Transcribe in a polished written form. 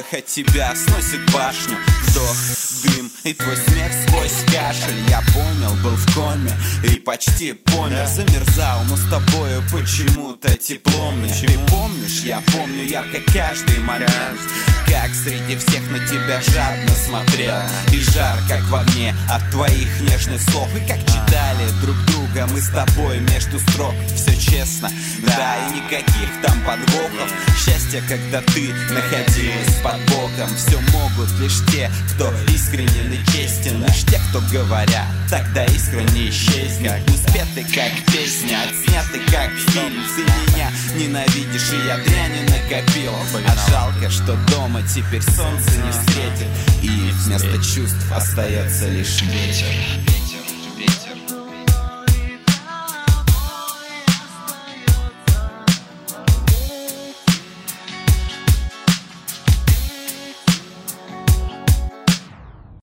от тебя сносит башню. Вдох, дым и твой смех сквозь кашель. Я понял, был в коме и почти помер. Замерзал, но с тобою почему-то тепло мне. Ты помнишь, я помню ярко каждый момент, как среди всех на тебя жадно смотрел. И жар, как в огне от твоих нежных слов. И как читали друг друга мы с тобой между строк. Все честно, да, и никаких там подвохов. Счастье, когда ты находилась под боком. Все могут лишь те, кто искренен и честен. Лишь те, кто говорят, тогда искренне исчезнет. Мы спеты как песня, отсняты как фильм. Ты меня ненавидишь, и я дряни накопил. А жалко, что дома теперь солнце не встретит, и вместо чувств остается лишь ветер.